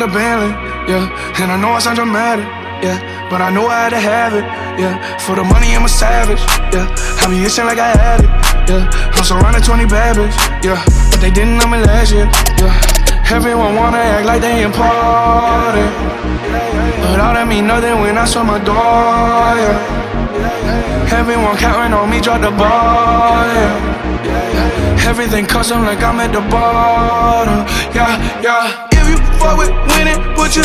the Bentley, yeah. And I know I sound dramatic, yeah, but I know I had to have it, yeah. For the money, I'm a savage, yeah. I be itching like I had it, yeah. I'm surrounded 20 bad bitches, yeah, but they didn't know me last year, yeah. Everyone wanna act like they important, but all that mean nothing when I saw my door, yeah. Everyone counting on me, drop the ball, yeah. Everything custom like I'm at the bottom, yeah, yeah. If you fuck with winning, put your